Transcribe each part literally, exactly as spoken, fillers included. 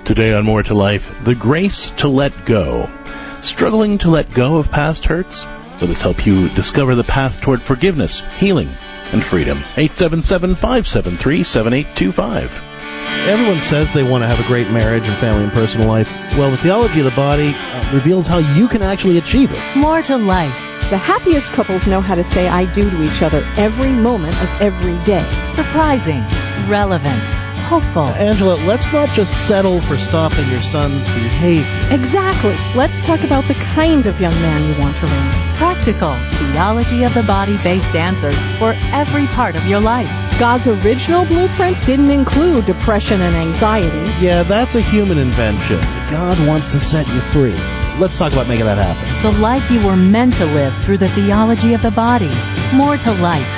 Today on More to Life, the grace to let go. Struggling to let go of past hurts? Let us help you discover the path toward forgiveness, healing, and freedom. eight seven seven, five seven three, seven eight two five. Everyone says they want to have a great marriage and family and personal life. Well, the theology of the body uh, reveals how you can actually achieve it. More to Life. The happiest couples know how to say I do to each other every moment of every day. Surprising, relevant, hopeful. Uh, Angela, let's not just settle for stopping your son's behavior. Exactly. Let's talk about the kind of young man you want to raise. Practical, theology of the body-based answers for every part of your life. God's original blueprint didn't include depression and anxiety. Yeah, that's a human invention. God wants to set you free. Let's talk about making that happen. The life you were meant to live through the theology of the body. More to Life.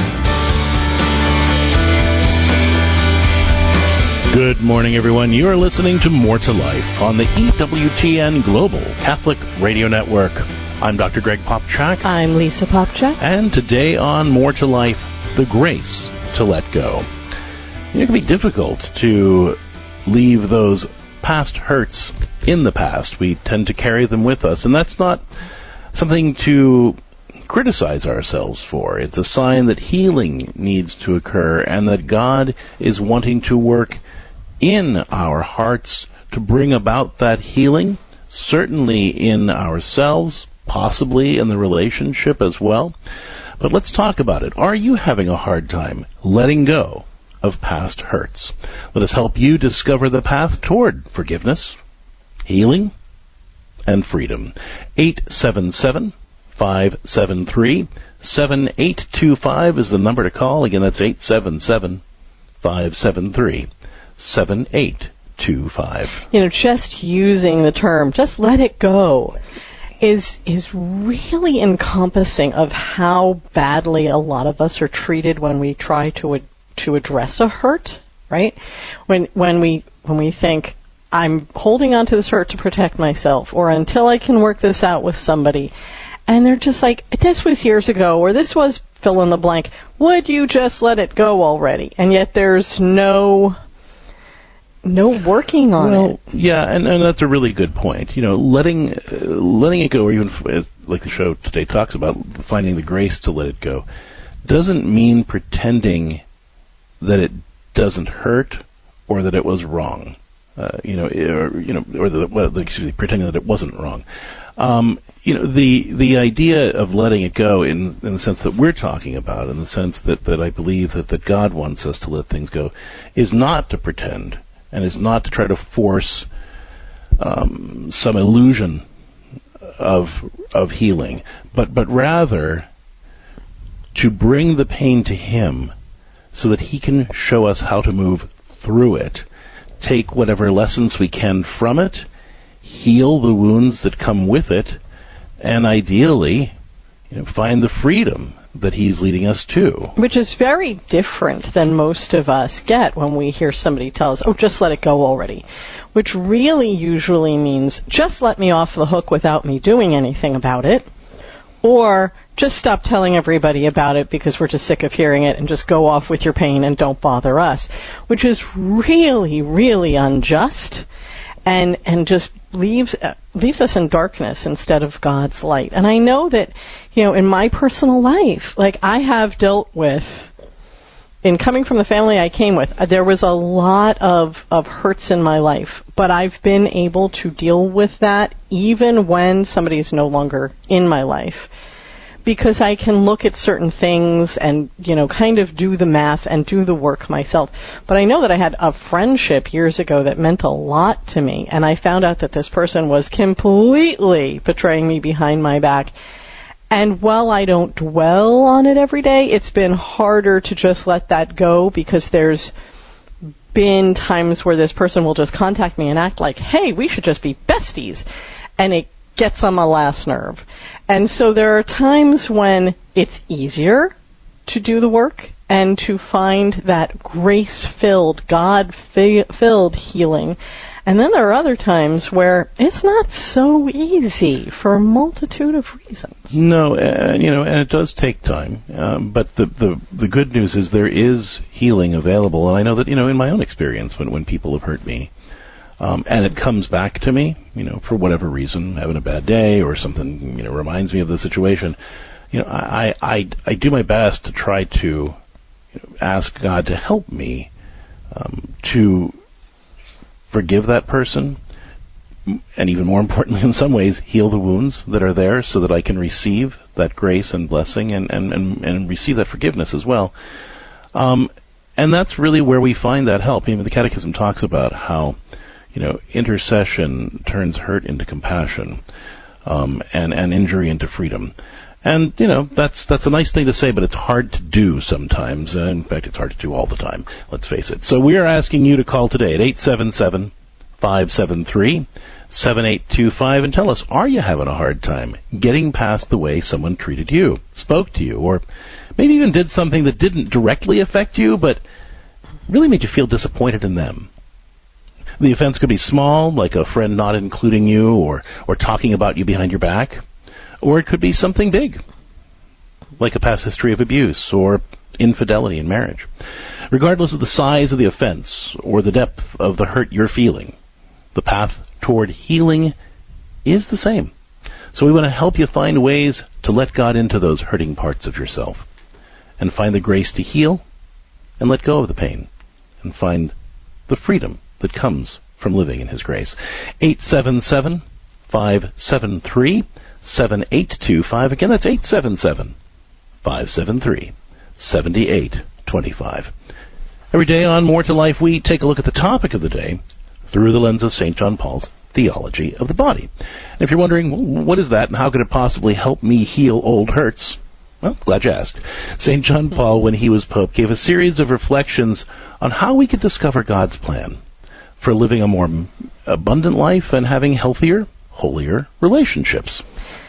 Good morning, everyone. You are listening to More to Life on the E W T N Global Catholic Radio Network. I'm Doctor Greg Popchak. I'm Lisa Popchak. And today on More to Life, the grace to let go. You know, it can be difficult to leave those past hurts in the past. We tend to carry them with us, and that's not something to criticize ourselves for. It's a sign that healing needs to occur and that God is wanting to work in our hearts to bring about that healing, certainly in ourselves, possibly in the relationship as well. But let's talk about it. Are you having a hard time letting go of past hurts? Let us help you discover the path toward forgiveness, healing, and freedom. eight seven seven, five seven three, seven eight two five is the number to call. Again, that's eight seven seven, five seven three, seven eight two five. You know, just using the term, just let it go, is is really encompassing of how badly a lot of us are treated when we try to ad- to address a hurt, right? When when we when we think, I'm holding on to this hurt to protect myself, or until I can work this out with somebody, and they're just like, this was years ago, or this was fill in the blank. Would you just let it go already? And yet there's no no working on well, it. Yeah, and, and that's a really good point. You know, letting uh, letting it go, or even uh, like the show today talks about, finding the grace to let it go, doesn't mean pretending that it doesn't hurt or that it was wrong. Uh, you know, or you know, or the, well, excuse me, pretending that it wasn't wrong. Um, you know, the the idea of letting it go, in in the sense that we're talking about, in the sense that, that I believe that, that God wants us to let things go, is not to pretend, and is not to try to force um, some illusion of of healing, but but rather to bring the pain to Him, so that He can show us how to move through it, take whatever lessons we can from it, heal the wounds that come with it, and ideally, you know, find the freedom that He's leading us to. Which is very different than most of us get when we hear somebody tell us, oh, just let it go already. Which really usually means, just let me off the hook without me doing anything about it. Or, just stop telling everybody about it because we're just sick of hearing it, and just go off with your pain and don't bother us. Which is really, really unjust, and and just leaves uh, leaves us in darkness instead of God's light. And I know that, you know, in my personal life, like I have dealt with, in coming from the family I came with, uh, there was a lot of, of hurts in my life, but I've been able to deal with that even when somebody is no longer in my life. Because I can look at certain things and, you know, kind of do the math and do the work myself. But I know that I had a friendship years ago that meant a lot to me, and I found out that this person was completely betraying me behind my back. And while I don't dwell on it every day, it's been harder to just let that go, because there's been times where this person will just contact me and act like, hey, we should just be besties. And it gets on my last nerve. And so there are times when it's easier to do the work and to find that grace-filled, God-filled healing. And then there are other times where it's not so easy for a multitude of reasons. No, uh, you know, and it does take time. Um, but the, the the good news is there is healing available. And I know that, you know, in my own experience, when, when people have hurt me, um, and it comes back to me, you know, for whatever reason, having a bad day or something, you know, reminds me of the situation, you know, I, I, I do my best to try to you know, ask God to help me um, to forgive that person, and even more importantly, in some ways, heal the wounds that are there so that I can receive that grace and blessing and, and, and, and receive that forgiveness as well. Um, and that's really where we find that help. Even the Catechism talks about how, you know, intercession turns hurt into compassion, um, and, and injury into freedom. And, you know, that's that's a nice thing to say, but it's hard to do sometimes. Uh, in fact, it's hard to do all the time, let's face it. So we are asking you to call today at eight seven seven, five seven three, seven eight two five and tell us, are you having a hard time getting past the way someone treated you, spoke to you, or maybe even did something that didn't directly affect you, but really made you feel disappointed in them? The offense could be small, like a friend not including you or, or talking about you behind your back. Or it could be something big, like a past history of abuse or infidelity in marriage. Regardless of the size of the offense or the depth of the hurt you're feeling, the path toward healing is the same. So we want to help you find ways to let God into those hurting parts of yourself and find the grace to heal and let go of the pain and find the freedom that comes from living in His grace. eight seven seven, five seven three, seven eight two five. Again, that's eight seven seven, five seven three, seven eight two five. Every day on More to Life, we take a look at the topic of the day through the lens of Saint John Paul's theology of the body. And if you're wondering, well, what is that and how could it possibly help me heal old hurts? Well, glad you asked. Saint John Paul, when he was Pope, gave a series of reflections on how we could discover God's plan for living a more abundant life and having healthier, holier relationships.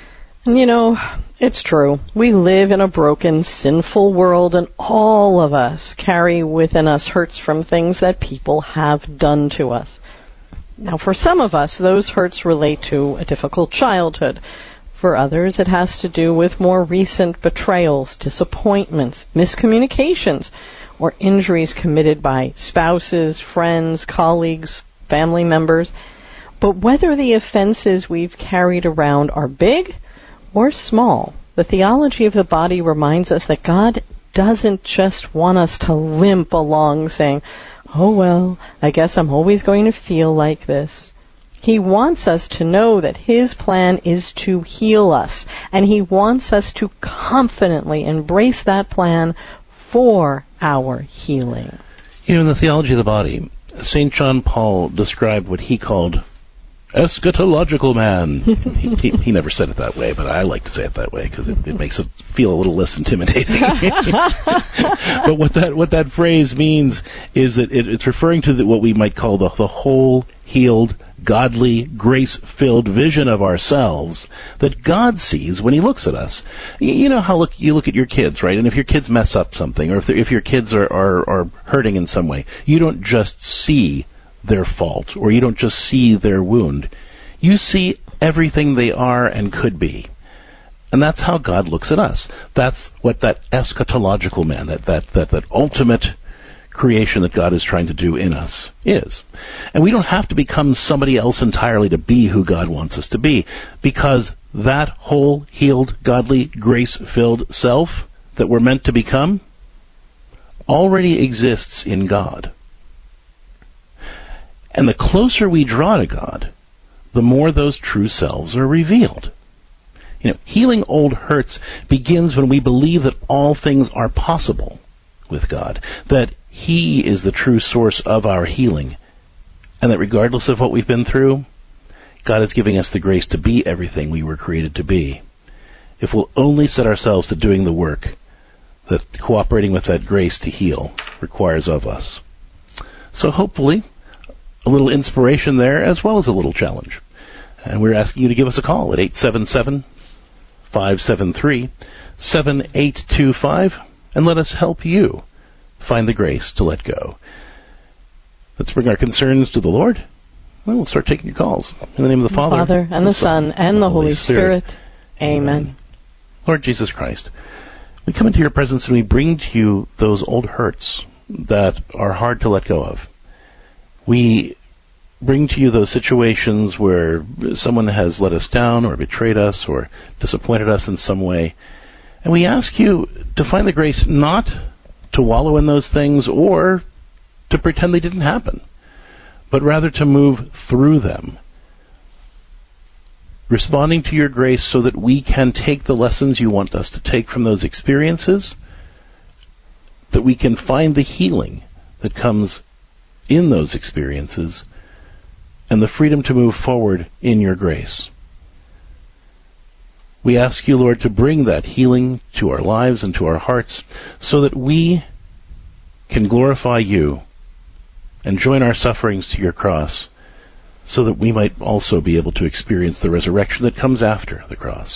You know, it's true. We live in a broken, sinful world, and all of us carry within us hurts from things that people have done to us. Now, for some of us, those hurts relate to a difficult childhood. For others, it has to do with more recent betrayals, disappointments, miscommunications, or injuries committed by spouses, friends, colleagues, family members. But whether the offenses we've carried around are big or small, the theology of the body reminds us that God doesn't just want us to limp along saying, oh, well, I guess I'm always going to feel like this. He wants us to know that His plan is to heal us, and He wants us to confidently embrace that plan for our healing. You know, in the theology of the body, Saint John Paul described what he called eschatological man. he, he, he never said it that way, but I like to say it that way because it, it makes it feel a little less intimidating. But what that what that phrase means is that it, it's referring to the, what we might call the, the whole, healed, godly, grace-filled vision of ourselves that God sees when He looks at us. You, you know how look you look at your kids, right? And if your kids mess up something, or if, if your kids are, are, are hurting in some way, you don't just see their fault, or you don't just see their wound. You see everything they are and could be. And that's how God looks at us. That's what that eschatological man, that, that, that, that ultimate creation that God is trying to do in us is. And we don't have to become somebody else entirely to be who God wants us to be, because that whole, healed, godly, grace-filled self that we're meant to become already exists in God. And the closer we draw to God, the more those true selves are revealed. You know, healing old hurts begins when we believe that all things are possible with God, that He is the true source of our healing, and that regardless of what we've been through, God is giving us the grace to be everything we were created to be. If we'll only set ourselves to doing the work that cooperating with that grace to heal requires of us. So hopefully, a little inspiration there, as well as a little challenge. And we're asking you to give us a call at eight seven seven, five seven three, seven eight two five and let us help you find the grace to let go. Let's bring our concerns to the Lord. Well, we'll start taking your calls. In the name of the Father, Father and the Son, and the Holy Spirit. Spirit. Amen. Amen. Lord Jesus Christ, we come into your presence and we bring to you those old hurts that are hard to let go of. We bring to you those situations where someone has let us down or betrayed us or disappointed us in some way. And we ask you to find the grace not to wallow in those things or to pretend they didn't happen, but rather to move through them, responding to your grace so that we can take the lessons you want us to take from those experiences, that we can find the healing that comes in those experiences, and the freedom to move forward in your grace. We ask you, Lord, to bring that healing to our lives and to our hearts so that we can glorify you and join our sufferings to your cross so that we might also be able to experience the resurrection that comes after the cross.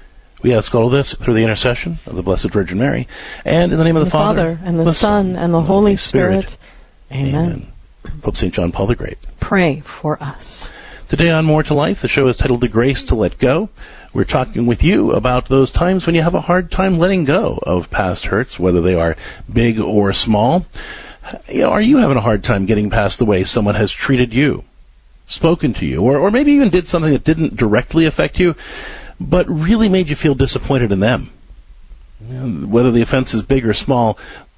We ask all this through the intercession of the Blessed Virgin Mary, and in the name of the, the Father, Father, and the, the Son, and the, and the Holy Spirit. Spirit. Amen. Amen. Pope Saint John Paul the Great, pray for us. Today on More to Life, the show is titled The Grace to Let Go. We're talking with you about those times when you have a hard time letting go of past hurts, whether they are big or small. You know, are you having a hard time getting past the way someone has treated you, spoken to you, or, or maybe even did something that didn't directly affect you, but really made you feel disappointed in them? You know, whether the offense is big or small,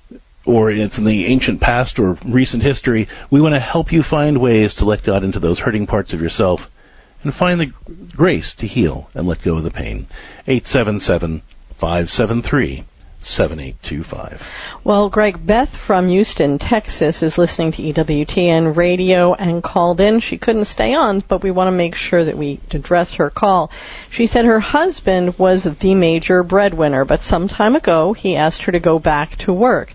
or it's in the ancient past or recent history, we want to help you find ways to let God into those hurting parts of yourself and find the grace to heal and let go of the pain. eight seven seven, five seven three, seven eight two five. Well, Greg, Beth from Houston, Texas, is listening to E W T N radio and called in. She couldn't stay on, but we want to make sure that we address her call. She said her husband was the major breadwinner, but some time ago he asked her to go back to work.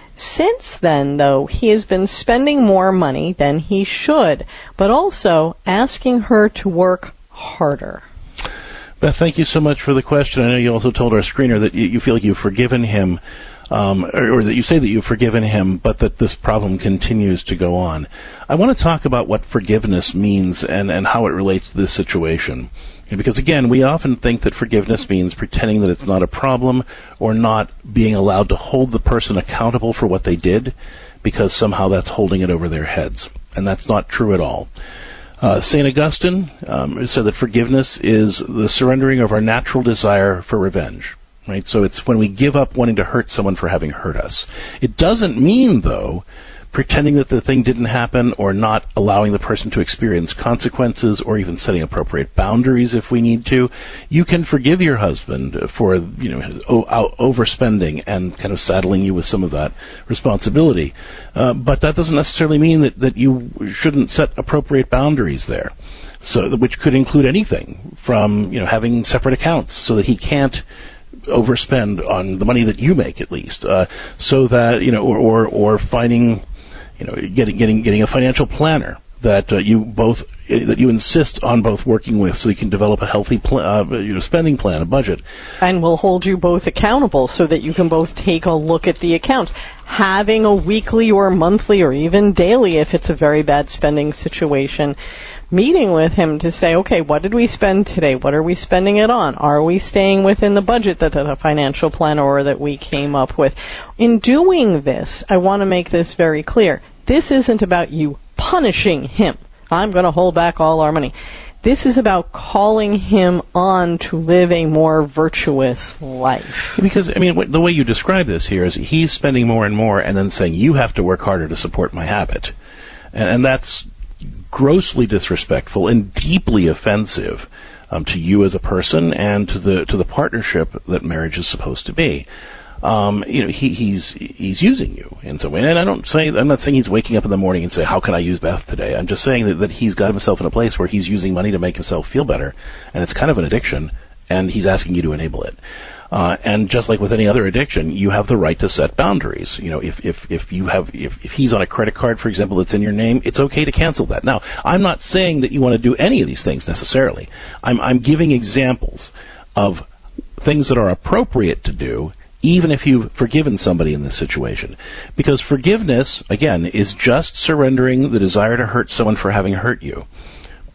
Since then, though, he has been spending more money than he should, but also asking her to work harder. Beth, thank you so much for the question. I know you also told our screener that you feel like you've forgiven him, um, or, or that you say that you've forgiven him, but that this problem continues to go on. I want to talk about what forgiveness means and, and how it relates to this situation. Because, again, we often think that forgiveness means pretending that it's not a problem or not being allowed to hold the person accountable for what they did because somehow that's holding it over their heads. And that's not true at all. Uh, Saint Augustine um, said that forgiveness is the surrendering of our natural desire for revenge. Right? So it's when we give up wanting to hurt someone for having hurt us. It doesn't mean, though, pretending that the thing didn't happen or not allowing the person to experience consequences or even setting appropriate boundaries if we need to. You can forgive your husband for, you know, his o- overspending and kind of saddling you with some of that responsibility. Uh, but that doesn't necessarily mean that, that you shouldn't set appropriate boundaries there. So, which could include anything from, you know, having separate accounts so that he can't overspend on the money that you make, at least, uh, so that, you know, or, or, or finding, you know, getting getting getting a financial planner that uh, you both that you insist on both working with, so you can develop a healthy pl- uh, you know spending plan, a budget, and will hold you both accountable, so that you can both take a look at the accounts. Having a weekly or monthly or even daily, if it's a very bad spending situation, meeting with him to say, okay, what did we spend today? What are we spending it on? Are we staying within the budget that the financial plan or that we came up with? In doing this, I want to make this very clear. This isn't about you punishing him. I'm going to hold back all our money. This is about calling him on to live a more virtuous life. Because, I mean, the way you describe this here is he's spending more and more and then saying, you have to work harder to support my habit. And, and that's grossly disrespectful and deeply offensive um, to you as a person and to the to the partnership that marriage is supposed to be. Um, you know, he, he's he's using you in some way. And I don't say I'm not saying he's waking up in the morning and say, how can I use Beth today? I'm just saying that, that he's got himself in a place where he's using money to make himself feel better, and it's kind of an addiction, and he's asking you to enable it. Uh, and just like with any other addiction, you have the right to set boundaries. You know, if, if, if you have, if, if he's on a credit card, for example, that's in your name, it's okay to cancel that. Now, I'm not saying that you want to do any of these things necessarily. I'm, I'm giving examples of things that are appropriate to do, even if you've forgiven somebody in this situation. Because forgiveness, again, is just surrendering the desire to hurt someone for having hurt you.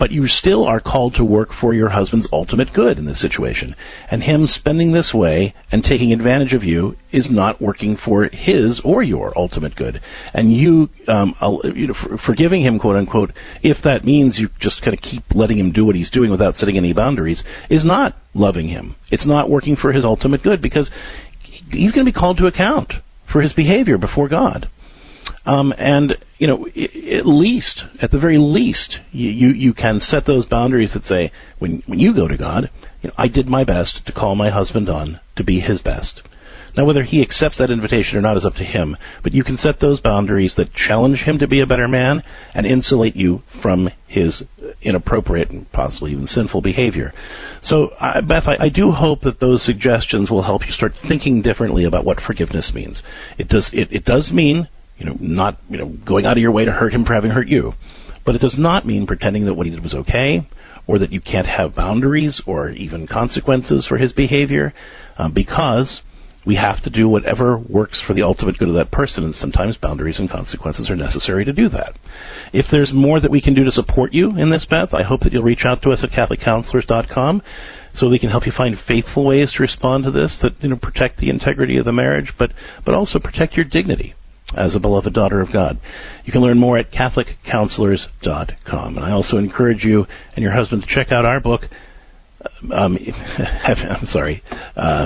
but you still are called to work for your husband's ultimate good in this situation. And him spending this way and taking advantage of you is not working for his or your ultimate good. And you, um, you know, for, forgiving him, quote unquote, if that means you just kind of keep letting him do what he's doing without setting any boundaries, is not loving him. It's not working for his ultimate good, because he's going to be called to account for his behavior before God. Um, and, you know, at least, at the very least, you, you, you can set those boundaries that say, when, when you go to God, you know, I did my best to call my husband on to be his best. Now, whether he accepts that invitation or not is up to him, but you can set those boundaries that challenge him to be a better man and insulate you from his inappropriate and possibly even sinful behavior. So, uh, Beth, I, I do hope that those suggestions will help you start thinking differently about what forgiveness means. It does, it, it does mean, you know, not, you know, going out of your way to hurt him for having hurt you, but it does not mean pretending that what he did was okay, or that you can't have boundaries or even consequences for his behavior, uh, because we have to do whatever works for the ultimate good of that person, and sometimes boundaries and consequences are necessary to do that. If there's more that we can do to support you in this, Beth, I hope that you'll reach out to us at Catholic Counselors dot com so we can help you find faithful ways to respond to this that, you know, protect the integrity of the marriage, but, but also protect your dignity as a beloved daughter of God. You can learn more at Catholic Counselors dot com. And I also encourage you and your husband to check out our book. Um, I'm sorry. Uh,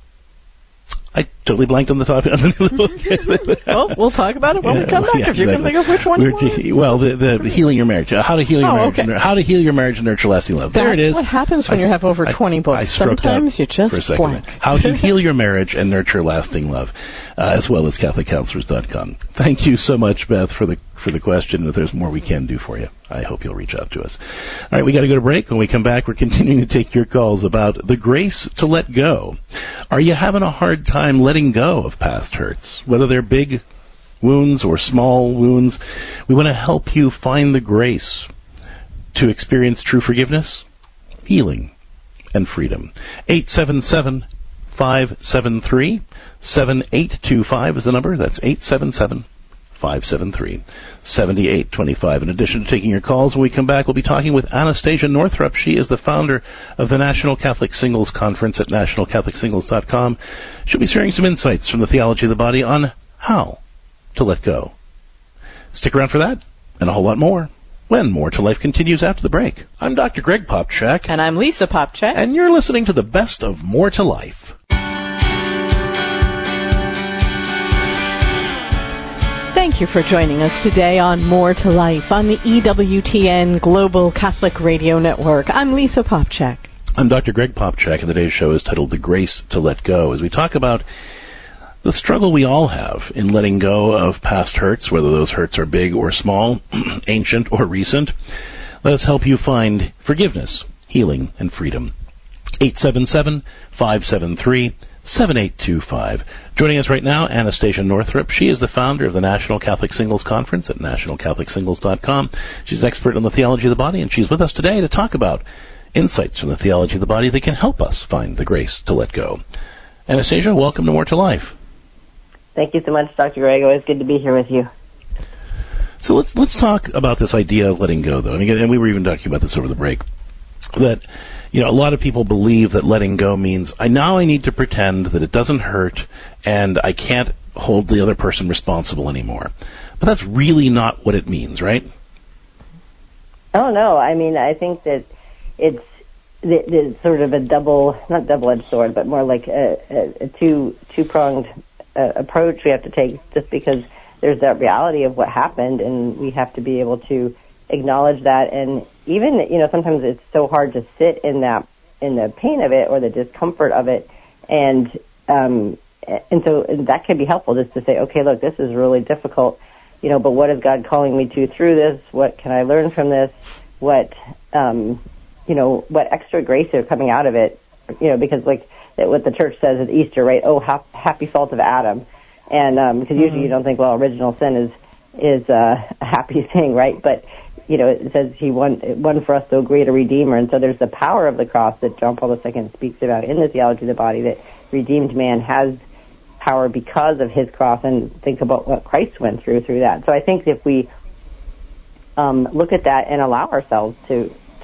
I totally blanked on the topic. On the book. Well, we'll talk about it when yeah, we come well, back. yeah, if you exactly. can think of which one you We're want. t- well, the, the, the healing your marriage, uh, how to heal your Oh, marriage, okay. and, how to heal your marriage and nurture lasting love. That's there it is. what happens when I, you have over I, twenty books. I stroked Sometimes out you just for a second blank. there. How to heal your marriage and nurture lasting love, uh, as well as Catholic Counselors dot com. Thank you so much, Beth, for the for the question. If there's more we can do for you, I hope you'll reach out to us. All right, we got to go to break. When we come back, we're continuing to take your calls about the grace to let go. Are you having a hard time letting go of past hurts, whether they're big wounds or small wounds? We want to help you find the grace to experience true forgiveness, healing, and freedom. eight seven seven, five seven three, seven eight two five is the number. That's eight seven seven, five seven three, seven eight two five. In addition to taking your calls, when we come back, we'll be talking with Anastasia Northrup. She is the founder of the National Catholic Singles Conference at National Catholic Singles dot com. She'll be sharing some insights from the theology of the body on how to let go. Stick around for that and a whole lot more when More to Life continues after the break. I'm Doctor Greg Popchak. And I'm Lisa Popchak. And you're listening to the best of More to Life. Thank you for joining us today on More to Life on the E W T N Global Catholic Radio Network. I'm Lisa Popchak. I'm Doctor Greg Popchak, and today's show is titled The Grace to Let Go, as we talk about the struggle we all have in letting go of past hurts, whether those hurts are big or small, ancient or recent. Let us help you find forgiveness, healing, and freedom. eight seven seven, five seven three, seven eight two five. Joining us right now, Anastasia Northrup. She is the founder of the National Catholic Singles Conference at National Catholic Singles dot com. She's an expert on the theology of the body, and she's with us today to talk about insights from the theology of the body that can help us find the grace to let go. Anastasia, welcome to More to Life. Thank you so much, Doctor Greg. Always good to be here with you. So let's let's talk about this idea of letting go, though. And again, and we were even talking about this over the break, that, you know, a lot of people believe that letting go means I now I need to pretend that it doesn't hurt and I can't hold the other person responsible anymore. But that's really not what it means, right? Oh, no. I mean, I think that it's, it's sort of a double, not double-edged sword, but more like a, a, a two, two-pronged uh, approach we have to take, just because there's that reality of what happened, and we have to be able to acknowledge that. And even, you know, sometimes it's so hard to sit in that, in the pain of it or the discomfort of it. And, um, and so and that can be helpful, just to say, okay, look, this is really difficult, you know, but what is God calling me to through this? What can I learn from this? What, um, you know, what extra grace is coming out of it? You know, because like what the church says at Easter, right? Oh, ha- happy fault of Adam. And, um, because usually mm-hmm. you don't think, well, original sin is, is, uh, a happy thing, right? But, you know, it says he won, won for us so great a redeemer. And so there's the power of the cross that John Paul the Second speaks about in the theology of the body, that redeemed man has power because of his cross, and think about what Christ went through through that. So I think if we um, look at that and allow ourselves to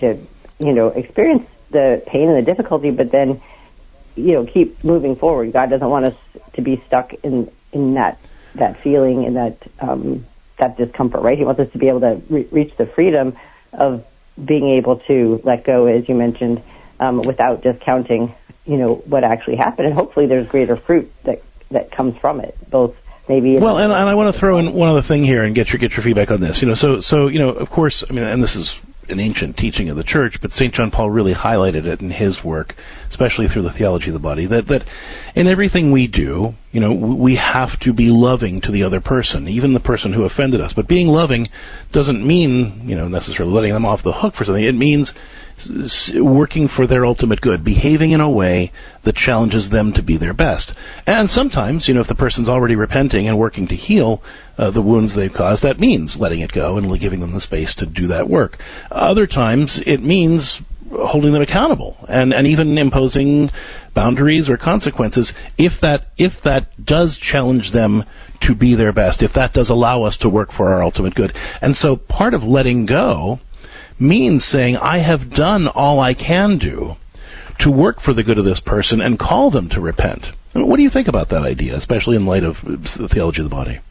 to, you know, experience the pain and the difficulty, but then, you know, keep moving forward. God doesn't want us to be stuck in, in that, that feeling and that, um, that discomfort, right? He wants us to be able to re- reach the freedom of being able to let go, as you mentioned, um, without discounting, you know, what actually happened. And hopefully there's greater fruit that, that comes from it, both maybe. Well, and, and I want to throw in one other thing here and get your, get your feedback on this. You know, so, so, you know, of course, I mean, and this is an ancient teaching of the church, but Saint John Paul really highlighted it in his work, especially through the Theology of the Body, that, that in everything we do, you know, we have to be loving to the other person, even the person who offended us. But being loving doesn't mean, you know, necessarily letting them off the hook for something. It means working for their ultimate good, behaving in a way that challenges them to be their best. And sometimes, you know, if the person's already repenting and working to heal uh, the wounds they've caused, that means letting it go and giving them the space to do that work. Other times, it means holding them accountable and, and even imposing boundaries or consequences if that if that does challenge them to be their best, if that does allow us to work for our ultimate good. And so part of letting go means saying, I have done all I can do to work for the good of this person and call them to repent. I mean, what do you think about that idea, especially in light of the Theology of the Body?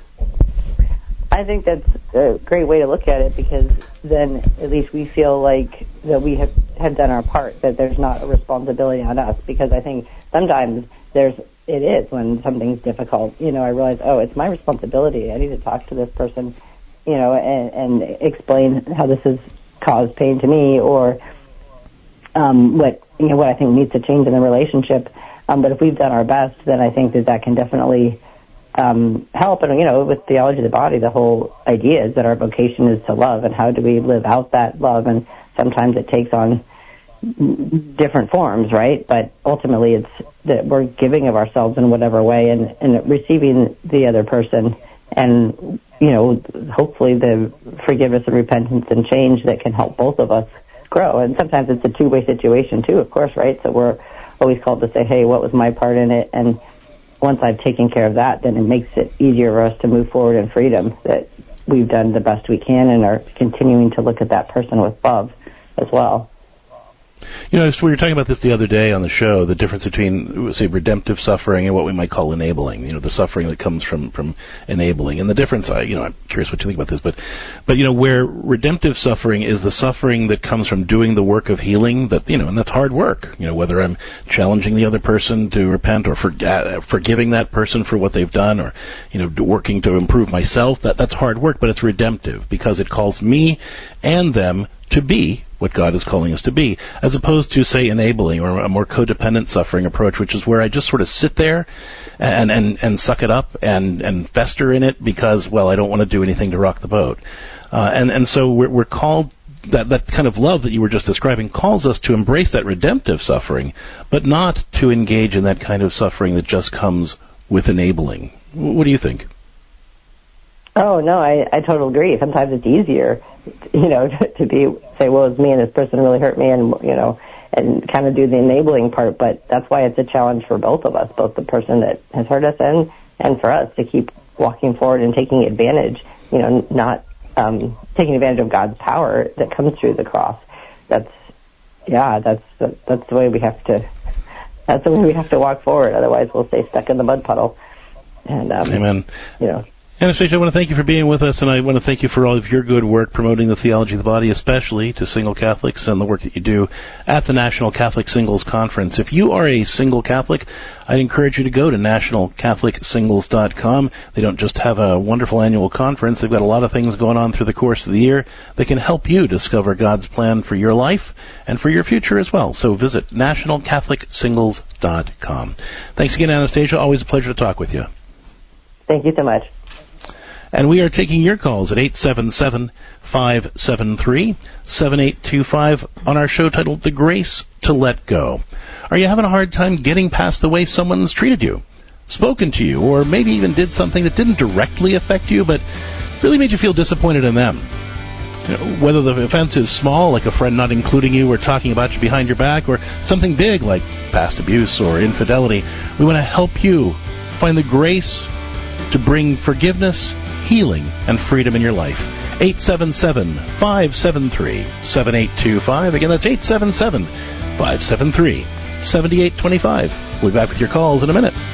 I think that's a great way to look at it, because then at least we feel like that we have, have done our part, that there's not a responsibility on us, because I think sometimes there's it is when something's difficult. You know, I realize, oh, it's my responsibility. I need to talk to this person, you know, and, and explain how this has caused pain to me, or um, what you know what I think needs to change in the relationship. Um, but if we've done our best, then I think that that can definitely um, help. And you know, with Theology of the Body, the whole idea is that our vocation is to love, and how do we live out that love? And sometimes it takes on different forms, right? But ultimately, it's that we're giving of ourselves in whatever way, and, and receiving the other person, and you know, hopefully the forgiveness and repentance and change that can help both of us grow. And sometimes it's a two-way situation too, of course, right? So we're always called to say, hey, what was my part in it? And once I've taken care of that, then it makes it easier for us to move forward in freedom, that we've done the best we can and are continuing to look at that person with love as well. You know, we were talking about this the other day on the show, the difference between, say, redemptive suffering and what we might call enabling, you know, the suffering that comes from, from enabling. And the difference, I, you know, I'm curious what you think about this, but, but, you know, where redemptive suffering is the suffering that comes from doing the work of healing, that, you know, and that's hard work, you know, whether I'm challenging the other person to repent or for, uh, forgiving that person for what they've done, or, you know, working to improve myself, that, that's hard work, but it's redemptive because it calls me and them to be what God is calling us to be, as opposed to, say, enabling or a more codependent suffering approach, which is where I just sort of sit there and and, and suck it up and, and fester in it because, well, I don't want to do anything to rock the boat. Uh, and, and so we're, we're called, that, that kind of love that you were just describing calls us to embrace that redemptive suffering, but not to engage in that kind of suffering that just comes with enabling. What do you think? Oh, no, I, I totally agree. Sometimes it's easier, you know, to, to be, say, well, it's me and this person really hurt me, and, you know, and kind of do the enabling part. But that's why it's a challenge for both of us, both the person that has hurt us and, and for us, to keep walking forward and taking advantage, you know, not um, taking advantage of God's power that comes through the cross. That's, yeah, that's, that's the way we have to, that's the way we have to walk forward. Otherwise, we'll stay stuck in the mud puddle. And, um, Amen. You know. Anastasia, I want to thank you for being with us, and I want to thank you for all of your good work promoting the Theology of the Body, especially to single Catholics, and the work that you do at the National Catholic Singles Conference. If you are a single Catholic, I'd encourage you to go to national catholic singles dot com. They don't just have a wonderful annual conference. They've got a lot of things going on through the course of the year that can help you discover God's plan for your life and for your future as well. So visit national catholic singles dot com. Thanks again, Anastasia. Always a pleasure to talk with you. Thank you so much. And we are taking your calls at eight seven seven, five seven three, seven eight two five on our show titled The Grace to Let Go. Are you having a hard time getting past the way someone's treated you, spoken to you, or maybe even did something that didn't directly affect you but really made you feel disappointed in them? You know, whether the offense is small, like a friend not including you or talking about you behind your back, or something big like past abuse or infidelity, we want to help you find the grace to bring forgiveness, healing, and freedom in your life. eight seven seven, five seven three, seven eight two five. Again, that's eight seven seven, five seven three, seven eight two five. We'll be back with your calls in a minute.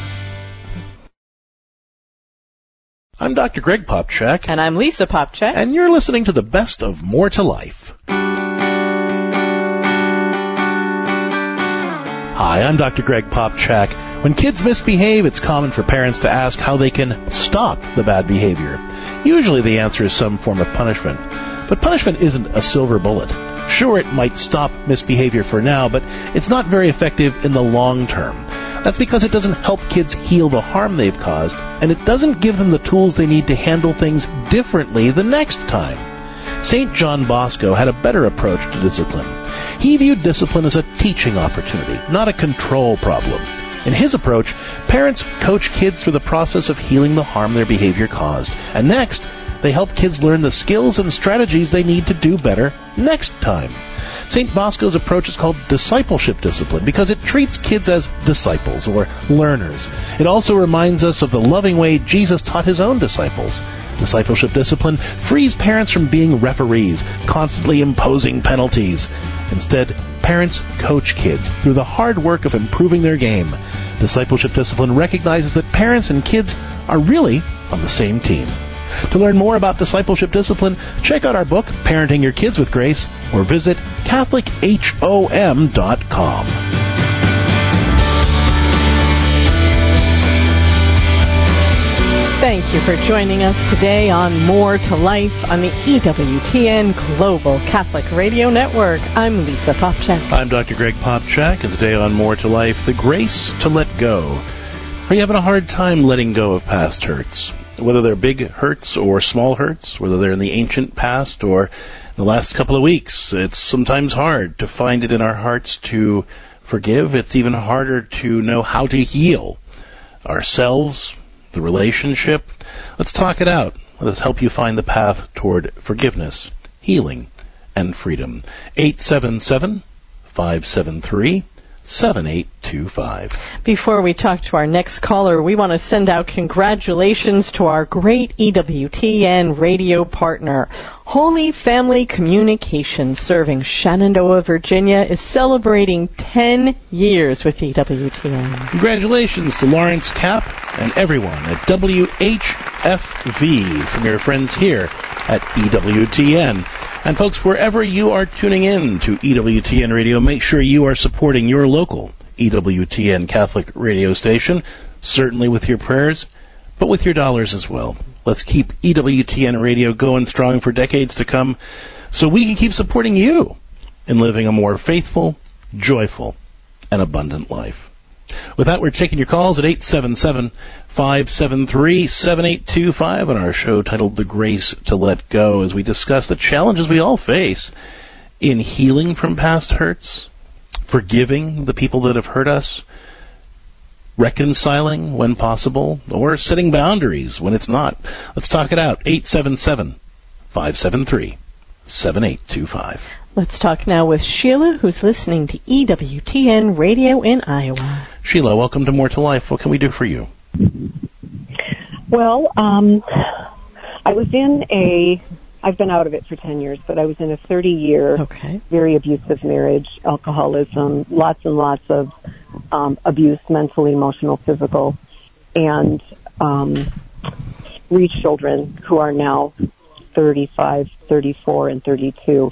I'm Doctor Greg Popcak. And I'm Lisa Popcak. And you're listening to the best of More to Life. Hi, I'm Doctor Greg Popcak. When kids misbehave, it's common for parents to ask how they can stop the bad behavior. Usually the answer is some form of punishment. But punishment isn't a silver bullet. Sure, it might stop misbehavior for now, but it's not very effective in the long term. That's because it doesn't help kids heal the harm they've caused, and it doesn't give them the tools they need to handle things differently the next time. Saint John Bosco had a better approach to discipline. He viewed discipline as a teaching opportunity, not a control problem. In his approach, parents coach kids through the process of healing the harm their behavior caused, and next, they help kids learn the skills and strategies they need to do better next time. Saint Bosco's approach is called discipleship discipline because it treats kids as disciples or learners. It also reminds us of the loving way Jesus taught his own disciples. Discipleship discipline frees parents from being referees, constantly imposing penalties. Instead, parents coach kids through the hard work of improving their game. Discipleship discipline recognizes that parents and kids are really on the same team. To learn more about discipleship discipline, check out our book, Parenting Your Kids with Grace, or visit Catholic H O M dot com. Thank you for joining us today on More to Life on the E W T N Global Catholic Radio Network. I'm Lisa Popcak. I'm Doctor Greg Popcak, and today on More to Life, the grace to let go. Are you having a hard time letting go of past hurts? Whether they're big hurts or small hurts, whether they're in the ancient past or in the last couple of weeks, it's sometimes hard to find it in our hearts to forgive. It's even harder to know how to heal ourselves, the relationship. Let's talk it out. Let us help you find the path toward forgiveness, healing, and freedom. eight seven seven, five seven three, seven eight two five. Before we talk to our next caller, we want to send out congratulations to our great E W T N radio partner. Holy Family Communications, serving Shenandoah, Virginia, is celebrating ten years with E W T N. Congratulations to Lawrence Kapp and everyone at W H F V from your friends here at E W T N. And folks, wherever you are tuning in to E W T N Radio, make sure you are supporting your local E W T N Catholic radio station, certainly with your prayers, but with your dollars as well. Let's keep E W T N Radio going strong for decades to come so we can keep supporting you in living a more faithful, joyful, and abundant life. With that, we're taking your calls at eight seven seven, five seven three, seven eight two five on our show titled The Grace to Let Go, as we discuss the challenges we all face in healing from past hurts, forgiving the people that have hurt us, reconciling when possible, or setting boundaries when it's not. Let's talk it out. eight seven seven, five seven three, seven eight two five. Let's talk now with Sheila, who's listening to E W T N Radio in Iowa. Sheila, welcome to More to Life. What can we do for you? Well, um, I was in a, I've been out of it for ten years, but I was in a thirty-year, okay. very abusive marriage, alcoholism, lots and lots of um, abuse, mentally, emotional, physical, and um, three children who are now thirty-five, thirty-four, and thirty-two.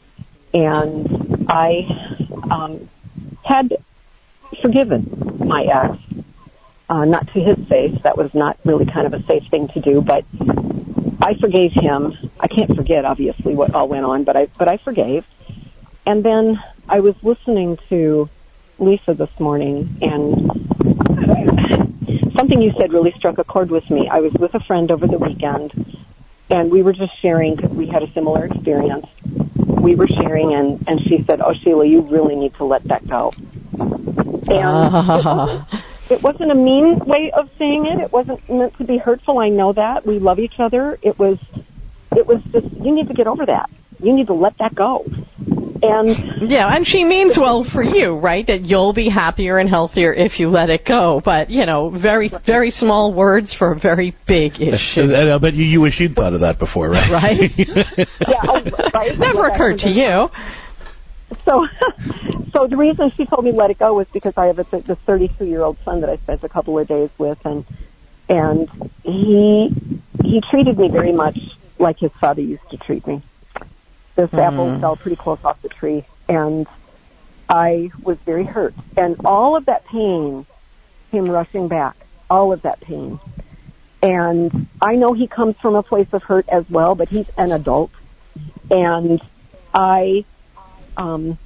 And I um, had forgiven my ex, uh, not to his face. That was not really kind of a safe thing to do, but I forgave him. I can't forget, obviously, what all went on, but I but I forgave. And then I was listening to Lisa this morning, and something you said really struck a chord with me. I was with a friend over the weekend, and we were just sharing because we had a similar experience. We were sharing, and, and she said, "Oh, Sheila, you really need to let that go." And it, wasn't, it wasn't a mean way of saying it. It wasn't meant to be hurtful. I know that. We love each other. It was, it was just, you need to get over that. You need to let that go. And yeah, and she means well for you, right? That you'll be happier and healthier if you let it go. But, you know, very, very small words for a very big issue. And I bet you, you wish you'd thought of that before, right? Right? yeah, oh, right. Never occurred to you. So, so the reason she told me to let it go was because I have a, this thirty-two-year-old son that I spent a couple of days with, and and he he treated me very much like his father used to treat me. This mm. apple fell pretty close off the tree, and I was very hurt. And all of that pain came rushing back, all of that pain. And I know he comes from a place of hurt as well, but he's an adult. And I, um,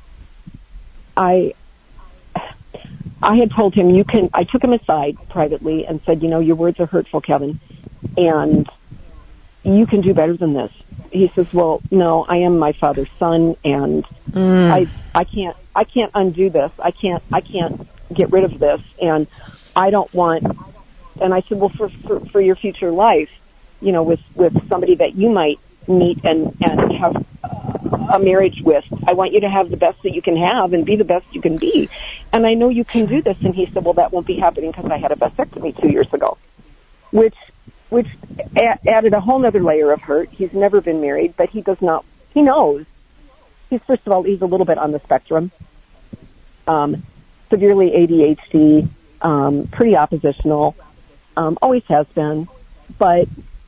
I, I had told him, you can, I took him aside privately and said, you know, your words are hurtful, Kevin, and you can do better than this. He says, well, no, I am my father's son, and mm. I, I can't, I can't undo this. I can't, I can't get rid of this, and I don't want. And I said, well, for for, for your future life, you know, with with somebody that you might meet and and have a marriage with, I want you to have the best that you can have and be the best you can be. And I know you can do this. And he said, well, that won't be happening because I had a vasectomy two years ago, which. which a- added a whole other layer of hurt. He's never been married, but he does not, he knows. He's, first of all, he's a little bit on the spectrum, um, severely A D H D, um, pretty oppositional, um, always has been, but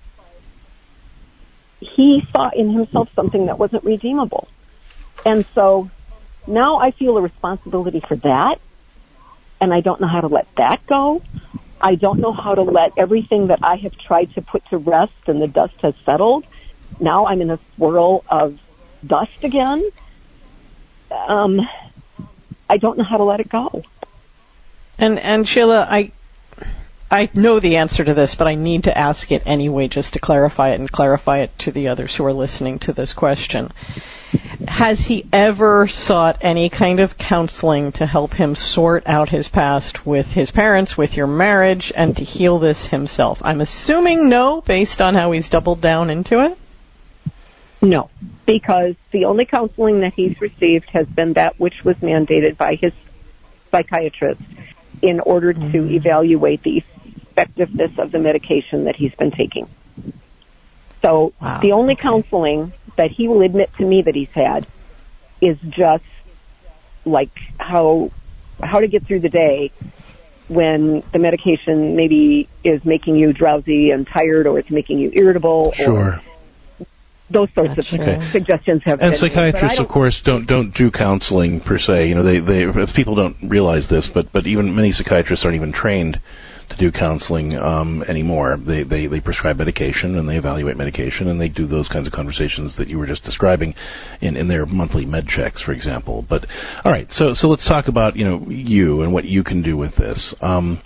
he saw in himself something that wasn't redeemable. And so now I feel a responsibility for that, and I don't know how to let that go. I don't know how to let everything that I have tried to put to rest and the dust has settled. Now I'm in a swirl of dust again. Um, I don't know how to let it go. And and Sheila, I I know the answer to this, but I need to ask it anyway just to clarify it and clarify it to the others who are listening to this question. Has he ever sought any kind of counseling to help him sort out his past with his parents, with your marriage, and to heal this himself? I'm assuming no, based on how he's doubled down into it? No, because the only counseling that he's received has been that which was mandated by his psychiatrist in order to mm-hmm. evaluate the effectiveness of the medication that he's been taking. So wow. the only counseling that he will admit to me that he's had is just like how how to get through the day when the medication maybe is making you drowsy and tired, or it's making you irritable, sure. or those sorts Gotcha. of okay. suggestions have and been psychiatrists, made, of course, don't don't do counseling per se. You know, they they people don't realize this, but but even many psychiatrists aren't even trained to do counseling um, anymore. They, they they prescribe medication and they evaluate medication and they do those kinds of conversations that you were just describing in, in their monthly med checks, for example. But all right, so so let's talk about you know you and what you can do with this. Um,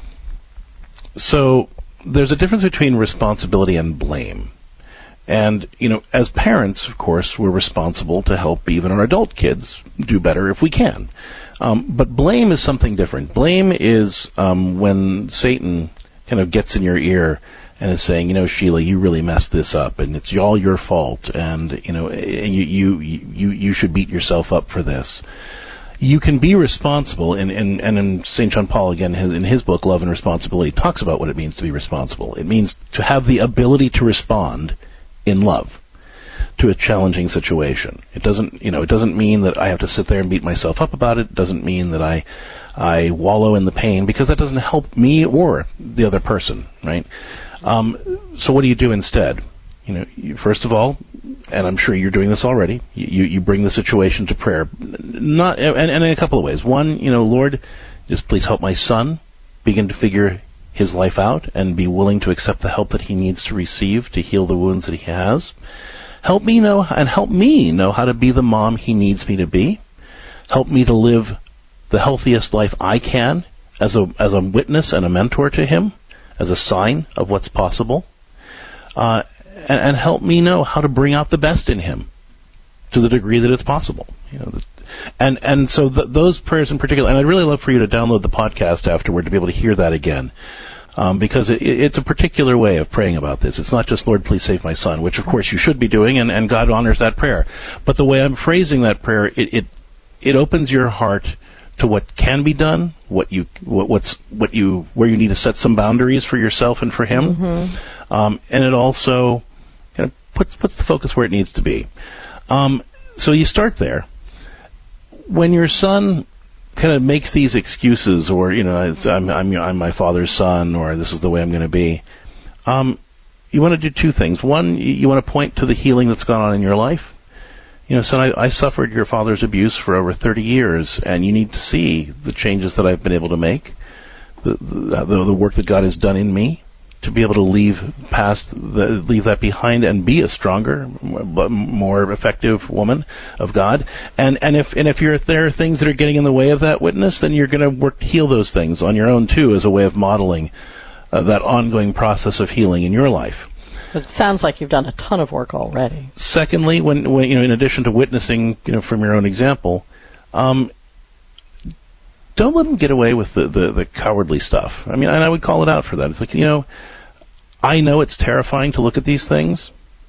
so there's a difference between responsibility and blame. And, you know, as parents, of course, we're responsible to help even our adult kids do better if we can. Um, but blame is something different. Blame is um, when Satan kind of gets in your ear and is saying, you know, Sheila, you really messed this up, and it's all your fault, and you know, you you you you should beat yourself up for this. You can be responsible, and and, and in Saint John Paul again, his, in his book Love and Responsibility, talks about what it means to be responsible. It means to have the ability to respond in love to a challenging situation. It doesn't, you know, it doesn't mean that I have to sit there and beat myself up about it. It doesn't mean that I, I wallow in the pain, because that doesn't help me or the other person, right? Um, so what do you do instead? You know, you, first of all, and I'm sure you're doing this already, you, you bring the situation to prayer, not, and, and in a couple of ways. One, you know, Lord, just please help my son begin to figure his life out and be willing to accept the help that he needs to receive to heal the wounds that he has. Help me know, and help me know how to be the mom he needs me to be. Help me to live the healthiest life I can as a as a witness and a mentor to him, as a sign of what's possible. Uh, and, and help me know how to bring out the best in him to the degree that it's possible. You know, and and so th- those prayers in particular, and I'd really love for you to download the podcast afterward to be able to hear that again. Um, because it, it's a particular way of praying about this. It's not just, Lord, please save my son, which of course you should be doing, and, and God honors that prayer. But the way I'm phrasing that prayer, it, it, it opens your heart to what can be done, what you, what, what's, what you, where you need to set some boundaries for yourself and for him. Mm-hmm. Um, and it also kind of puts, puts the focus where it needs to be. Um, so you start there. When your son kind of makes these excuses, or, you know, it's, I'm, I'm, I'm my father's son, or this is the way I'm going to be, um, you want to do two things. One, you, you want to point to the healing that's gone on in your life. You know, son, I, I suffered your father's abuse for over thirty years, and you need to see the changes that I've been able to make, the, the, the work that God has done in me, to be able to leave past the, leave that behind and be a stronger, more, more effective woman of God. And and if and if you're, if there are things that are getting in the way of that witness, then you're going to work to heal those things on your own too, as a way of modeling uh, that ongoing process of healing in your life. It sounds like you've done a ton of work already. Secondly, when, when you know, in addition to witnessing, you know, from your own example, um, don't let them get away with the, the, the cowardly stuff. I mean, and I would call it out for that. It's like, you know, I know it's terrifying to look at these things,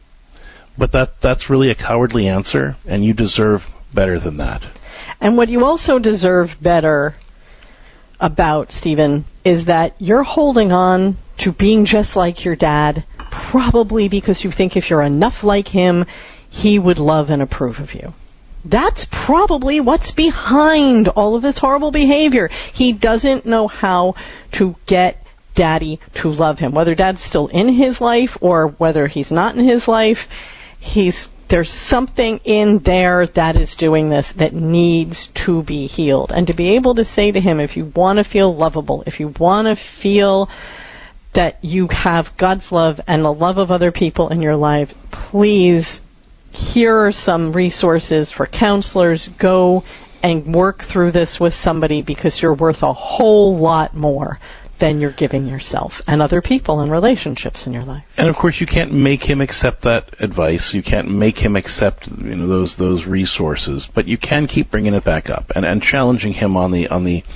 but that that's really a cowardly answer, and you deserve better than that. And what you also deserve better about, Stephen, is that you're holding on to being just like your dad, probably because you think if you're enough like him, he would love and approve of you. That's probably what's behind all of this horrible behavior. He doesn't know how to get Daddy to love him. Whether Dad's still in his life or whether he's not in his life, he's there's something in there that is doing this that needs to be healed. And to be able to say to him, if you want to feel lovable, if you want to feel that you have God's love and the love of other people in your life, please, here are some resources for counselors. Go and work through this with somebody, because you're worth a whole lot more than you're giving yourself and other people and relationships in your life. And of course, you can't make him accept that advice. You can't make him accept, you know, those those resources. But you can keep bringing it back up and, and challenging him on the on the,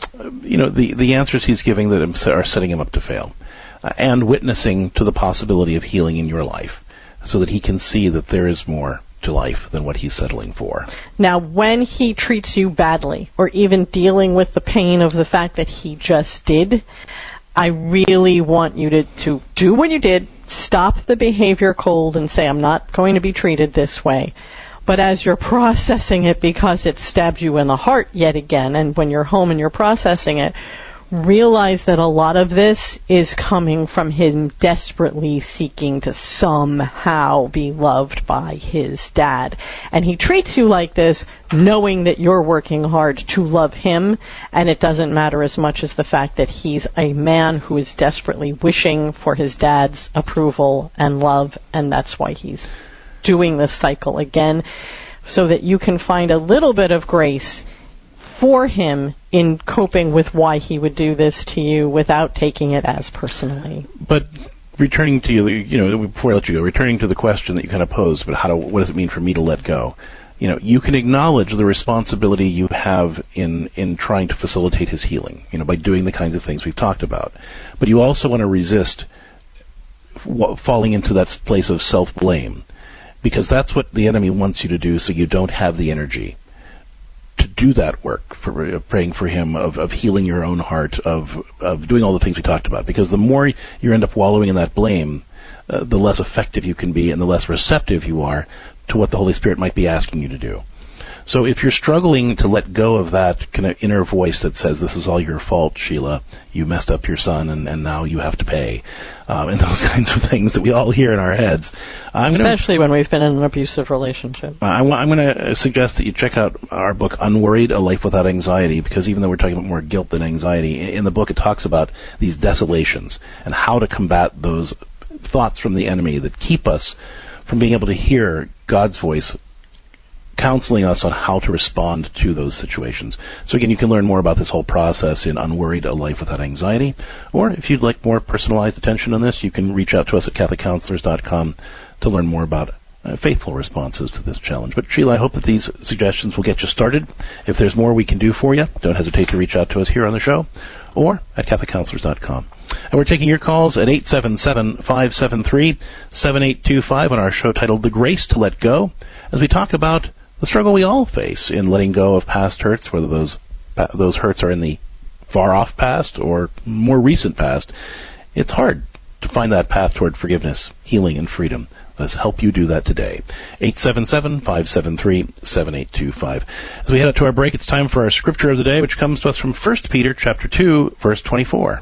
you know, the the answers he's giving that are setting him up to fail, uh, and witnessing to the possibility of healing in your life, so that he can see that there is more to life than what he's settling for. Now, when he treats you badly, or even dealing with the pain of the fact that he just did, I really want you to, to do what you did, stop the behavior cold and say, I'm not going to be treated this way. But as you're processing it, because it stabbed you in the heart yet again, and when you're home and you're processing it, realize that a lot of this is coming from him desperately seeking to somehow be loved by his dad. And he treats you like this knowing that you're working hard to love him, and it doesn't matter as much as the fact that he's a man who is desperately wishing for his dad's approval and love, and that's why he's doing this cycle again, so that you can find a little bit of grace for him in coping with why he would do this to you without taking it as personally. But returning to you, you know, before I let you go, returning to the question that you kind of posed, but how do, what does it mean for me to let go? You know, you can acknowledge the responsibility you have in, in trying to facilitate his healing, you know, by doing the kinds of things we've talked about. But you also want to resist f- falling into that place of self-blame, because that's what the enemy wants you to do, so you don't have the energy to do that work, for uh, praying for him, of, of healing your own heart, of of doing all the things we talked about. Because the more you end up wallowing in that blame, uh, the less effective you can be and the less receptive you are to what the Holy Spirit might be asking you to do. So if you're struggling to let go of that kind of inner voice that says, this is all your fault, Sheila, you messed up your son and, and now you have to pay, um, and those kinds of things that we all hear in our heads. I'm Especially gonna, when we've been in an abusive relationship. I, I'm going to suggest that you check out our book, Unworried, A Life Without Anxiety, because even though we're talking about more guilt than anxiety, in the book it talks about these desolations and how to combat those thoughts from the enemy that keep us from being able to hear God's voice counseling us on how to respond to those situations. So again, you can learn more about this whole process in Unworried, A Life Without Anxiety. Or if you'd like more personalized attention on this, you can reach out to us at Catholic Counselors dot com to learn more about uh, faithful responses to this challenge. But Sheila, I hope that these suggestions will get you started. If there's more we can do for you, don't hesitate to reach out to us here on the show or at Catholic Counselors dot com. And we're taking your calls at eight seven seven, five seven three, seven eight two five on our show titled The Grace to Let Go, as we talk about the struggle we all face in letting go of past hurts, whether those those hurts are in the far-off past or more recent past. It's hard to find that path toward forgiveness, healing, and freedom. Let's help you do that today. eight seven seven, five seven three, seven eight two five. As we head out to our break, it's time for our scripture of the day, which comes to us from First Peter chapter two, verse twenty-four.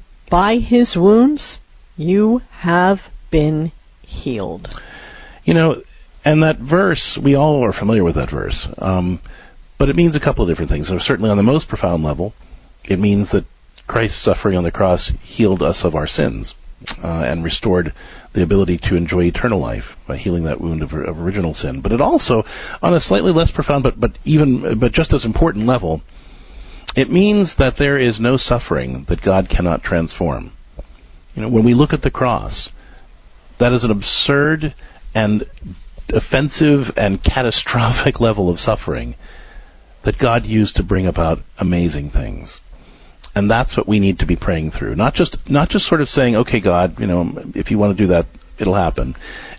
By his wounds, you have been healed. You know, and that verse, we all are familiar with that verse, um, but it means a couple of different things. So certainly on the most profound level, it means that Christ's suffering on the cross healed us of our sins uh, and restored the ability to enjoy eternal life by healing that wound of, of original sin. But it also, on a slightly less profound, but but even but just as important level, it means that there is no suffering that God cannot transform. You know, when we look at the cross, that is an absurd and offensive and catastrophic level of suffering that God used to bring about amazing things. And that's what we need to be praying through. Not just not just sort of saying, okay, God, you know, if you want to do that, it'll happen.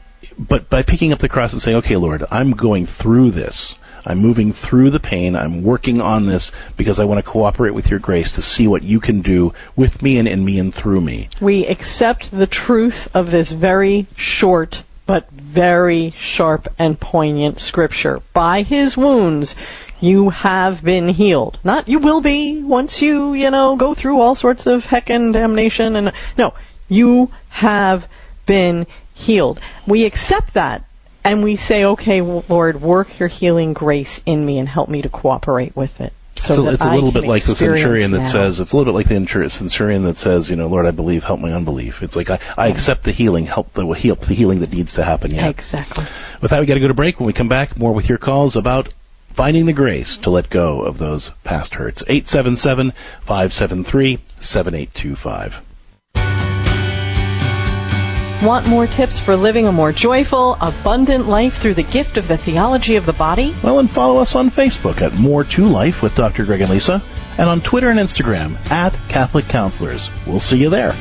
But by picking up the cross and saying, okay, Lord, I'm going through this. I'm moving through the pain. I'm working on this because I want to cooperate with your grace to see what you can do with me and in me and through me. We accept the truth of this very short but very sharp and poignant scripture. By his wounds, you have been healed. Not you will be once you, you know, go through all sorts of heck and damnation. And no, you have been healed. We accept that, and we say, okay, Lord, work your healing grace in me and help me to cooperate with it. So it's a, it's a little bit like the centurion that now. says, it's a little bit like the centurion that says, you know, Lord, I believe, help my unbelief. It's like, I, I accept the healing, help the, help the healing that needs to happen yet. Exactly. With that, we got to go to break. When we come back, more with your calls about finding the grace to let go of those past hurts. eight seven seven, five seven three, seven eight two five. Want more tips for living a more joyful, abundant life through the gift of the theology of the body? Well, and follow us on Facebook at More to Life with Doctor Greg and Lisa, and on Twitter and Instagram at Catholic Counselors. We'll see you there.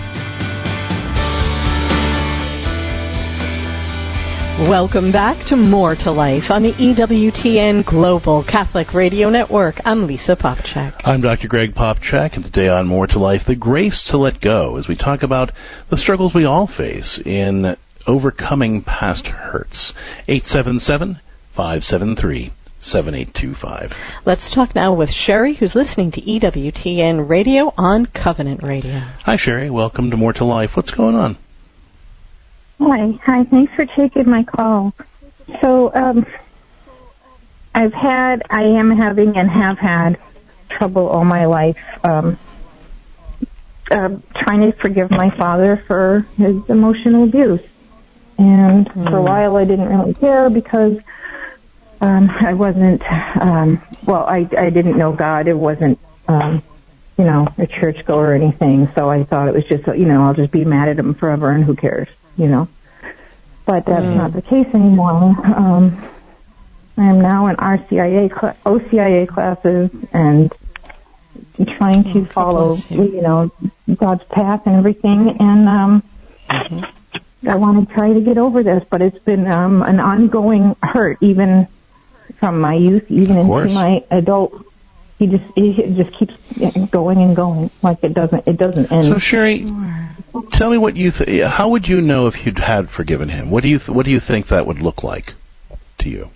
Welcome back to More to Life on the E W T N Global Catholic Radio Network. I'm Lisa Popchak. I'm Doctor Greg Popchak, and today on More to Life, the grace to let go, as we talk about the struggles we all face in overcoming past hurts. eight seven seven, five seven three, seven eight two five. Let's talk now with Sherry, who's listening to E W T N Radio on Covenant Radio. Hi, Sherry. Welcome to More to Life. What's going on? Hi. Hi. Thanks for taking my call. So, um, I've had, I am having and have had trouble all my life, um, uh, trying to forgive my father for his emotional abuse. And mm. for a while I didn't really care because, um, I wasn't, um, well, I, I didn't know God. It wasn't, um, you know, a churchgoer or anything. So I thought it was just, you know, I'll just be mad at him forever and who cares? You know, but that's mm. not the case anymore. Um, I am now in R C I A, cl- O C I A classes and trying to oh, follow, you. you know, God's path and everything. And um, mm-hmm. I want to try to get over this, but it's been um, an ongoing hurt, even from my youth, even into my adult. He just it just keeps going and going, like it doesn't it doesn't end. So Sherry, tell me what you th- how would you know if you'd had forgiven him? What do you th- what do you think that would look like to you?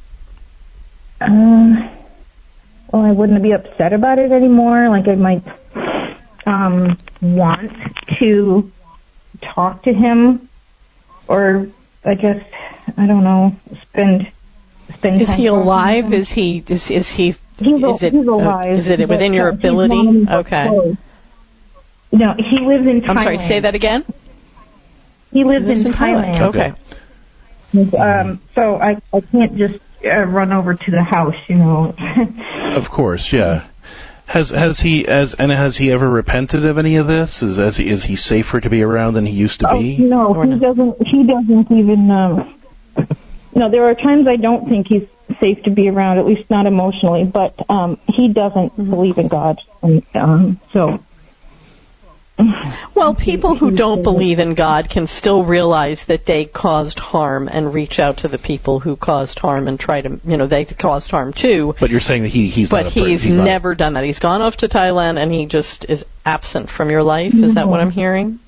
Um, well, I wouldn't be upset about it anymore. Like I might um, want to talk to him, or I guess I don't know, spend spend. Is time he alive? Him. Is he is is he? He's, is it, he's alive. Uh, is it within your ability? Okay. No, he lives in Thailand. I'm sorry, say that again? He lives, he lives in, in Thailand. Thailand. Okay. Um, so I, I can't just uh, run over to the house, you know. Of course, yeah. Has has he as and has he ever repented of any of this? Is as he, is he safer to be around than he used to oh, be? No, or he no? doesn't. He doesn't even. Um, no, there are times I don't think he's safe to be around, at least not emotionally. But um, he doesn't mm-hmm. believe in God, and um, so Well, people who don't believe in God can still realize that they caused harm and reach out to the people who caused harm and try to, you know, they caused harm too. But you're saying that he, he's but not a he's, he's never not. done that. He's gone off to Thailand and he just is absent from your life. Is that what I'm hearing?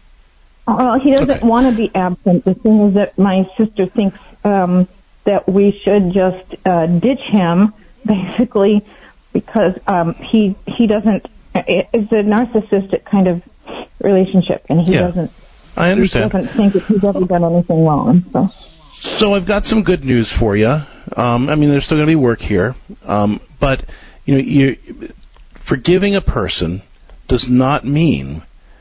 Well, he doesn't Okay. want to be absent. The thing is that my sister thinks um, that we should just uh, ditch him, basically, because um, he he doesn't. It, it's a narcissistic kind of relationship, and he Yeah. doesn't. I understand. He doesn't think that he's ever done anything wrong. So. So I've got some good news for you. Um, I mean, there's still going to be work here, um, but you know, you, forgiving a person does not mean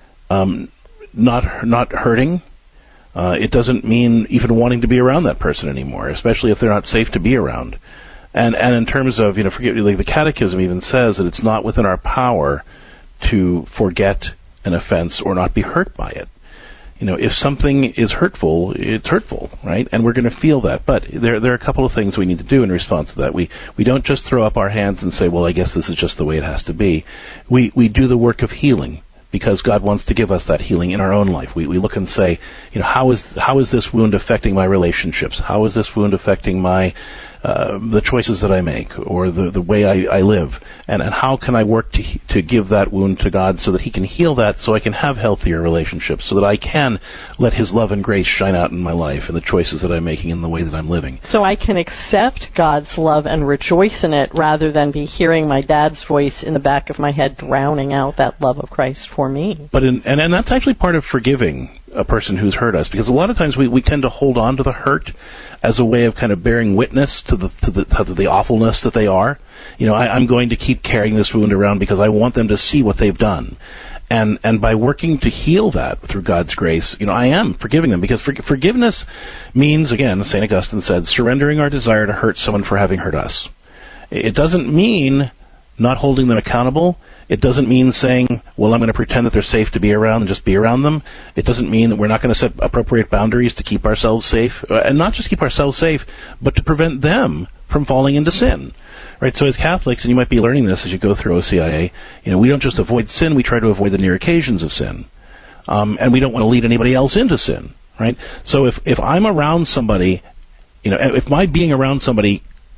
um, not not hurting. Uh, it doesn't mean even wanting to be around that person anymore, especially if they're not safe to be around. And and in terms of, you know, forgive, like the Catechism even says that it's not within our power to forget an offense or not be hurt by it. You know, if something is hurtful, it's hurtful, right? And we're going to feel that. But there there are a couple of things we need to do in response to that. We we don't just throw up our hands and say, well, I guess this is just the way it has to be. We we do the work of healing, because God wants to give us that healing in our own life. We we look and say, you know, how is how is this wound affecting my relationships? How is this wound affecting my uh, the choices that I make, or the the way I, I live? And and how can I work to to give that wound to God so that He can heal that, so I can have healthier relationships, so that I can let His love and grace shine out in my life and the choices that I'm making and the way that I'm living. So I can accept God's love and rejoice in it rather than be hearing my dad's voice in the back of my head drowning out that love of Christ for me. But in, and, and that's actually part of forgiving a person who's hurt us, because a lot of times we, we tend to hold on to the hurt as a way of kind of bearing witness to the to the, to the awfulness that they are. You know, I, I'm going to keep carrying this wound around because I want them to see what they've done. And and by working to heal that through God's grace, you know, I am forgiving them, because for, forgiveness means, again, Saint Augustine said, surrendering our desire to hurt someone for having hurt us. It doesn't mean not holding them accountable. It doesn't mean saying, well, I'm going to pretend that they're safe to be around and just be around them. It doesn't mean that we're not going to set appropriate boundaries to keep ourselves safe, uh, and not just keep ourselves safe, but to prevent them from falling into sin. Right? So as Catholics, and you might be learning this as you go through O C I A, you know, we don't just avoid sin, we try to avoid the near occasions of sin. Um, and we don't want to lead anybody else into sin. Right? So if, if I'm around somebody, you know, if my being around somebody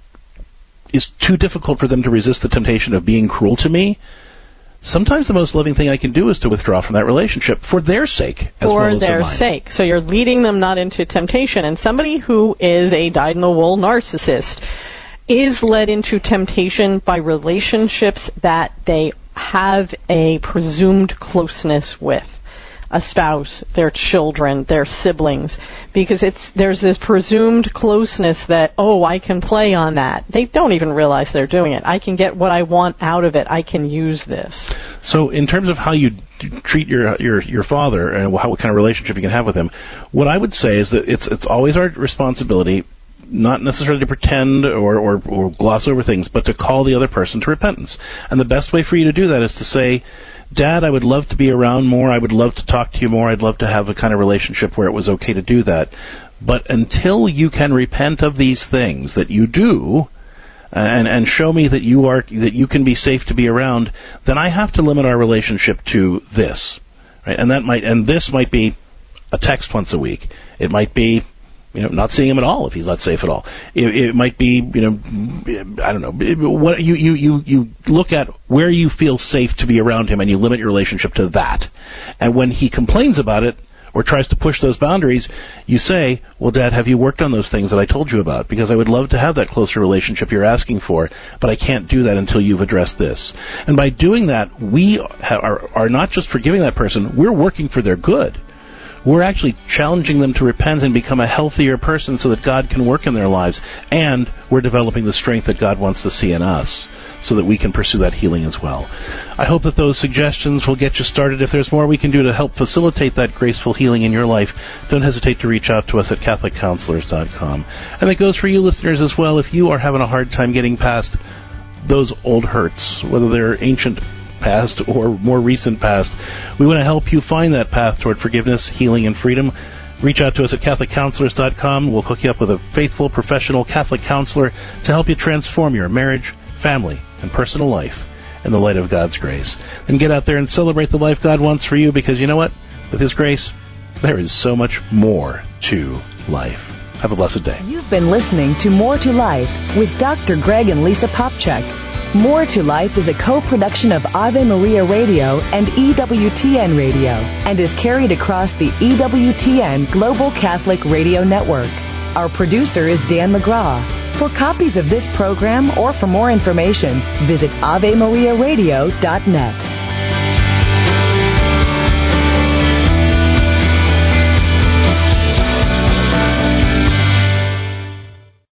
is too difficult for them to resist the temptation of being cruel to me, sometimes the most loving thing I can do is to withdraw from that relationship for their sake as for well as their for mine. sake. So you're leading them not into temptation. And somebody who is a dyed-in-the-wool narcissist is led into temptation by relationships that they have a presumed closeness with. A spouse, their children, their siblings, because it's there's this presumed closeness that, oh, I can play on that. They don't even realize they're doing it. I can get what I want out of it. I can use this. So in terms of how you d- treat your your your father and how, what kind of relationship you can have with him, what I would say is that it's it's always our responsibility, not necessarily to pretend or, or, or gloss over things, but to call the other person to repentance. And the best way for you to do that is to say, Dad, I would love to be around more. I would love to talk to you more. I'd love to have a kind of relationship where it was okay to do that. But until you can repent of these things that you do, and and show me that you are that you can be safe to be around, then I have to limit our relationship to this, right? And that might and this might be a text once a week. It might be, you know, not seeing him at all if he's not safe at all. It, it might be, you know, I don't know. What you, you, you, you look at where you feel safe to be around him, and you limit your relationship to that. And when he complains about it or tries to push those boundaries, you say, well, Dad, have you worked on those things that I told you about? Because I would love to have that closer relationship you're asking for, but I can't do that until you've addressed this. And by doing that, we are, are not just forgiving that person, we're working for their good. We're actually challenging them to repent and become a healthier person so that God can work in their lives. And we're developing the strength that God wants to see in us so that we can pursue that healing as well. I hope that those suggestions will get you started. If there's more we can do to help facilitate that graceful healing in your life, don't hesitate to reach out to us at Catholic Counselors dot com. And that goes for you listeners as well. If you are having a hard time getting past those old hurts, whether they're ancient past or more recent past, we want to help you find that path toward forgiveness, healing, and freedom. Reach out to us at Catholic Counselors dot com. We'll hook you up with a faithful, professional Catholic counselor to help you transform your marriage, family, and personal life in the light of God's grace. Then get out there and celebrate the life God wants for you, because you know what? With His grace, there is so much more to life. Have a blessed day. You've been listening to More to Life with Doctor Greg and Lisa Popchak. More to Life is a co-production of Ave Maria Radio and E W T N Radio and is carried across the E W T N Global Catholic Radio Network. Our producer is Dan McGraw. For copies of this program or for more information, visit ave maria radio dot net.